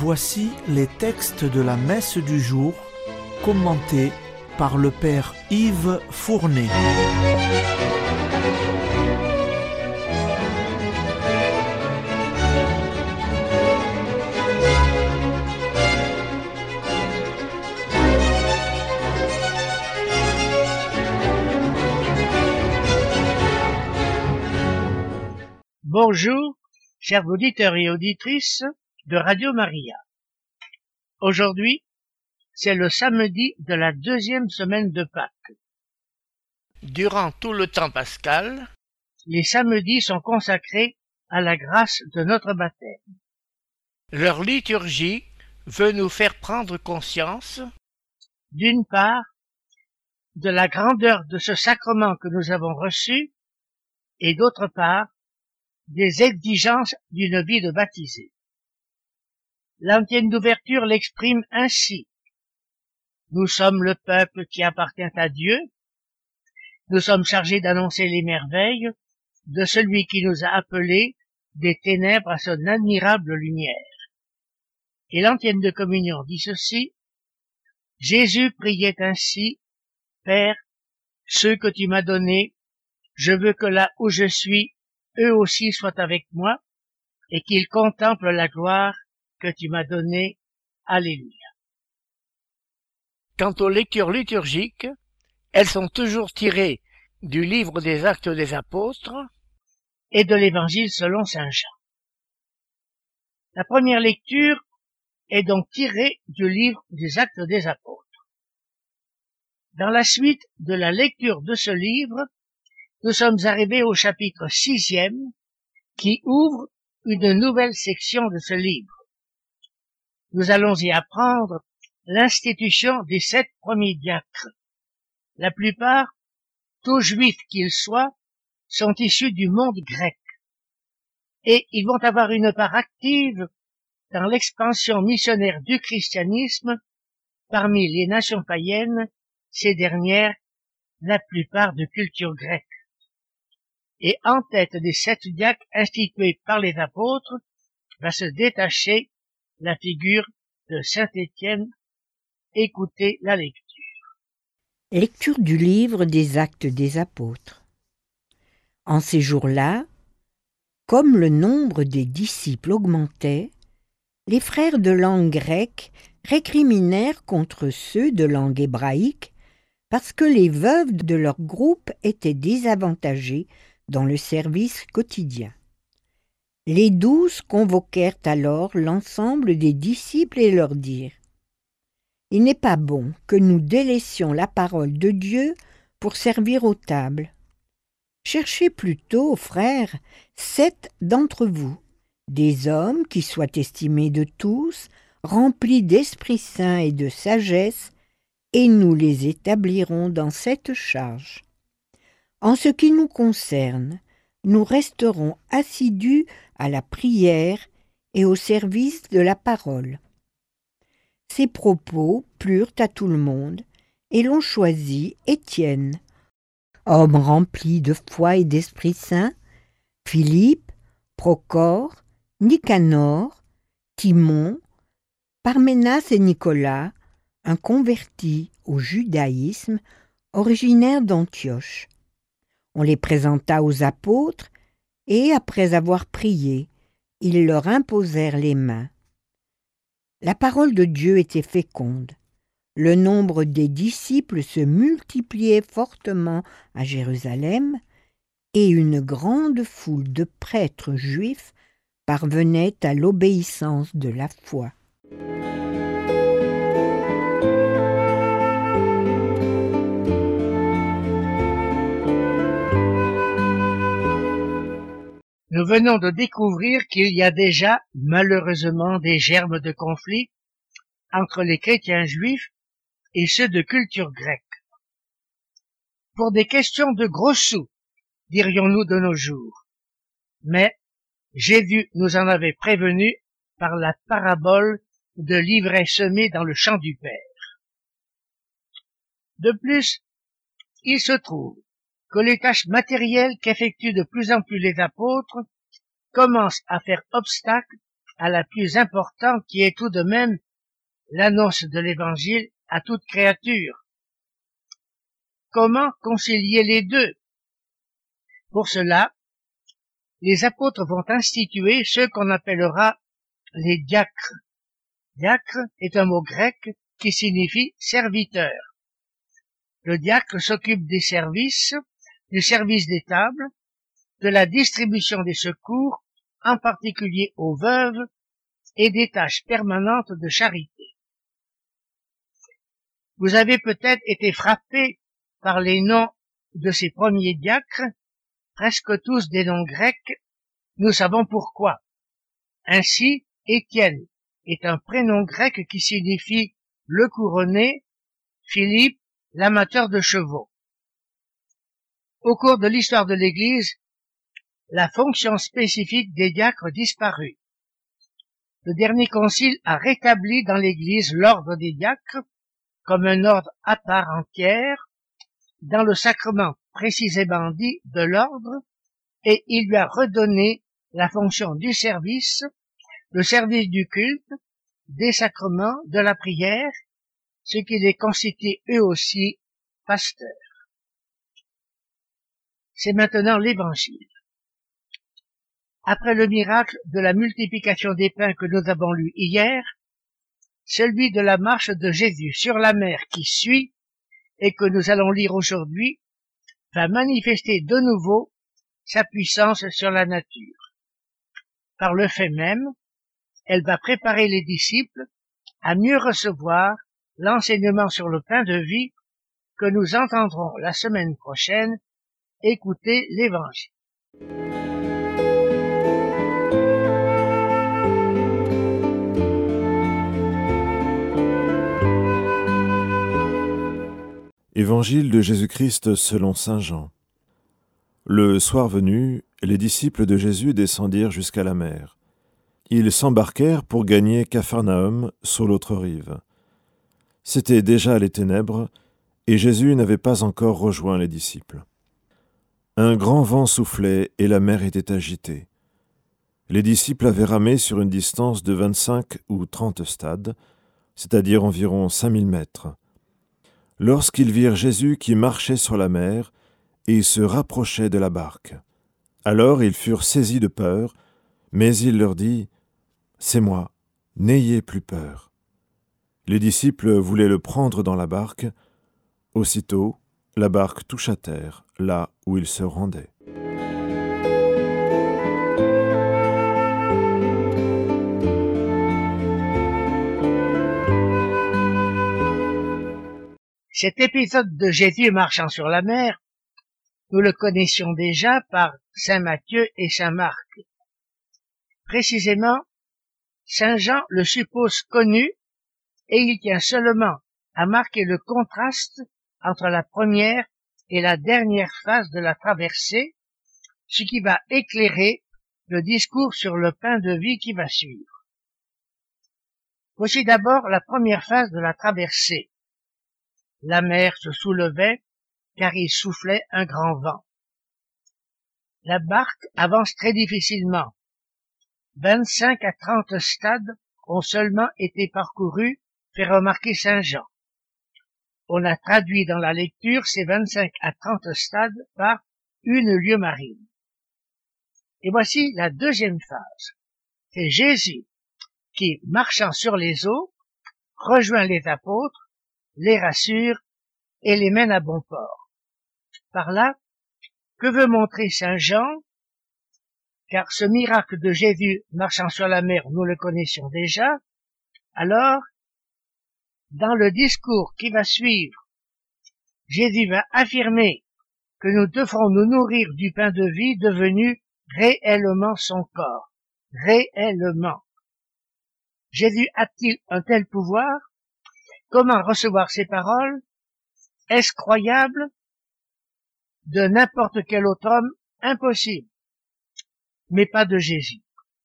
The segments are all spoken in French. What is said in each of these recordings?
Voici les textes de la messe du jour, commentés par le Père Yves Fournet. Bonjour, chers auditeurs et auditrices de Radio Maria. Aujourd'hui, c'est le samedi de la deuxième semaine de Pâques. Durant tout le temps pascal, les samedis sont consacrés à la grâce de notre baptême. Leur liturgie veut nous faire prendre conscience, d'une part, de la grandeur de ce sacrement que nous avons reçu, et d'autre part, des exigences d'une vie de baptisé. L'antienne d'ouverture l'exprime ainsi. Nous sommes le peuple qui appartient à Dieu. Nous sommes chargés d'annoncer les merveilles de celui qui nous a appelés des ténèbres à son admirable lumière. Et l'antienne de communion dit ceci. Jésus priait ainsi, Père, ceux que tu m'as donnés, je veux que là où je suis, eux aussi soient avec moi, et qu'ils contemplent la gloire que tu m'as donnée. Alléluia. Quant aux lectures liturgiques, elles sont toujours tirées du livre des Actes des Apôtres et de l'Évangile selon saint Jean. La première lecture est donc tirée du livre des Actes des Apôtres. Dans la suite de la lecture de ce livre, nous sommes arrivés au chapitre 6e qui ouvre une nouvelle section de ce livre. Nous allons y apprendre l'institution des 7 premiers diacres. La plupart, tous juifs qu'ils soient, sont issus du monde grec et ils vont avoir une part active dans l'expansion missionnaire du christianisme parmi les nations païennes, ces dernières, la plupart de culture grecque. Et en tête des 7 diacres institués par les apôtres va se détacher la figure de saint Étienne. Écoutez la lecture. Lecture du livre des Actes des Apôtres. En ces jours-là, comme le nombre des disciples augmentait, les frères de langue grecque récriminèrent contre ceux de langue hébraïque parce que les veuves de leur groupe étaient désavantagées dans le service quotidien. Les 12 convoquèrent alors l'ensemble des disciples et leur dirent « Il n'est pas bon que nous délaissions la parole de Dieu pour servir aux tables. Cherchez plutôt, frères, 7 d'entre vous, des hommes qui soient estimés de tous, remplis d'Esprit Saint et de sagesse, et nous les établirons dans cette charge. En ce qui nous concerne, nous resterons assidus à la prière et au service de la parole. » Ces propos plurent à tout le monde, et l'on choisit Étienne, homme rempli de foi et d'Esprit Saint, Philippe, Procore, Nicanor, Timon, Parménas et Nicolas, un converti au judaïsme, originaire d'Antioche. On les présenta aux apôtres, et après avoir prié, ils leur imposèrent les mains. La parole de Dieu était féconde. Le nombre des disciples se multipliait fortement à Jérusalem, et une grande foule de prêtres juifs parvenait à l'obéissance de la foi. Nous venons de découvrir qu'il y a déjà, malheureusement, des germes de conflit entre les chrétiens juifs et ceux de culture grecque. Pour des questions de gros sous, dirions-nous de nos jours. Mais Jésus nous en avait prévenu par la parabole de l'ivraie semé dans le champ du Père. De plus, il se trouve que les tâches matérielles qu'effectuent de plus en plus les apôtres commencent à faire obstacle à la plus importante qui est tout de même l'annonce de l'Évangile à toute créature. Comment concilier les deux? Pour cela, les apôtres vont instituer ce qu'on appellera les diacres. Diacre est un mot grec qui signifie serviteur. Le diacre s'occupe des services, du service des tables, de la distribution des secours, en particulier aux veuves, et des tâches permanentes de charité. Vous avez peut-être été frappé par les noms de ces premiers diacres, presque tous des noms grecs. Nous savons pourquoi. Ainsi, Étienne est un prénom grec qui signifie le couronné, Philippe, l'amateur de chevaux. Au cours de l'histoire de l'Église, la fonction spécifique des diacres disparut. Le dernier concile a rétabli dans l'Église l'ordre des diacres comme un ordre à part entière, dans le sacrement précisément dit de l'ordre, et il lui a redonné la fonction du service, le service du culte, des sacrements, de la prière, ce qui les constitue eux aussi pasteurs. C'est maintenant l'Évangile. Après le miracle de la multiplication des pains que nous avons lu hier, celui de la marche de Jésus sur la mer qui suit et que nous allons lire aujourd'hui va manifester de nouveau sa puissance sur la nature. Par le fait même, elle va préparer les disciples à mieux recevoir l'enseignement sur le pain de vie que nous entendrons la semaine prochaine. Écoutez l'Évangile. Évangile de Jésus-Christ selon saint Jean. Le soir venu, les disciples de Jésus descendirent jusqu'à la mer. Ils s'embarquèrent pour gagner Capharnaüm sur l'autre rive. C'étaient déjà les ténèbres, et Jésus n'avait pas encore rejoint les disciples. Un grand vent soufflait et la mer était agitée. Les disciples avaient ramé sur une distance de 25 ou 30 stades, c'est-à-dire environ 5000 mètres. Lorsqu'ils virent Jésus qui marchait sur la mer et se rapprochait de la barque. Alors ils furent saisis de peur, mais il leur dit « C'est moi, n'ayez plus peur ». Les disciples voulaient le prendre dans la barque. Aussitôt, la barque toucha terre, là où il se rendait. Cet épisode de Jésus marchant sur la mer, nous le connaissions déjà par saint Matthieu et saint Marc. Précisément, saint Jean le suppose connu et il tient seulement à marquer le contraste entre la première et la dernière phase de la traversée, ce qui va éclairer le discours sur le pain de vie qui va suivre. Voici d'abord la première phase de la traversée. La mer se soulevait car il soufflait un grand vent. La barque avance très difficilement. 25 à 30 stades ont seulement été parcourus, fait remarquer saint Jean. On a traduit dans la lecture ces 25 à 30 stades par une lieue marine. Et voici la deuxième phase. C'est Jésus qui, marchant sur les eaux, rejoint les apôtres, les rassure et les mène à bon port. Par là, que veut montrer saint Jean? Car ce miracle de Jésus marchant sur la mer, nous le connaissions déjà. Alors, dans le discours qui va suivre, Jésus va affirmer que nous devrons nous nourrir du pain de vie devenu réellement son corps. Réellement. Jésus a-t-il un tel pouvoir? Comment recevoir ces paroles? Est-ce croyable? De n'importe quel autre homme, impossible. Mais pas de Jésus.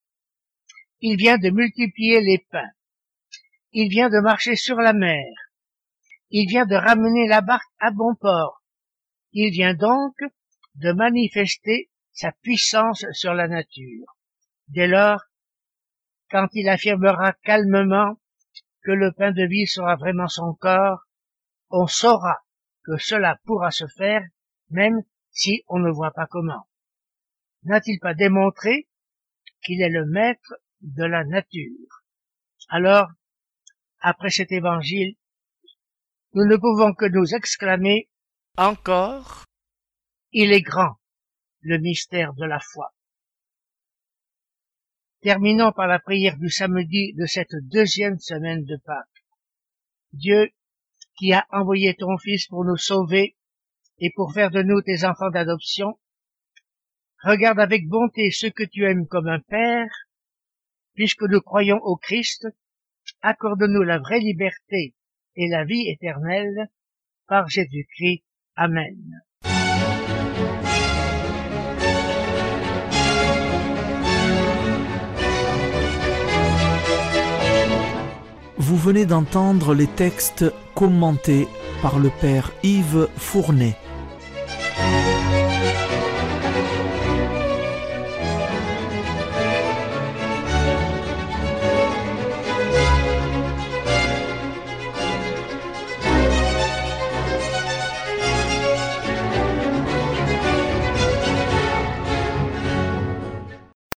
Il vient de multiplier les pains. Il vient de marcher sur la mer. Il vient de ramener la barque à bon port. Il vient donc de manifester sa puissance sur la nature. Dès lors, quand il affirmera calmement que le pain de vie sera vraiment son corps, on saura que cela pourra se faire même si on ne voit pas comment. N'a-t-il pas démontré qu'il est le maître de la nature? Alors, après cet évangile, nous ne pouvons que nous exclamer « Encore, Il est grand, le mystère de la foi ». Terminons par la prière du samedi de cette deuxième semaine de Pâques. Dieu, qui a envoyé ton Fils pour nous sauver et pour faire de nous tes enfants d'adoption, regarde avec bonté ceux que tu aimes comme un Père. Puisque nous croyons au Christ, accorde-nous la vraie liberté et la vie éternelle par Jésus-Christ. Amen. Vous venez d'entendre les textes commentés par le Père Yves Fournet.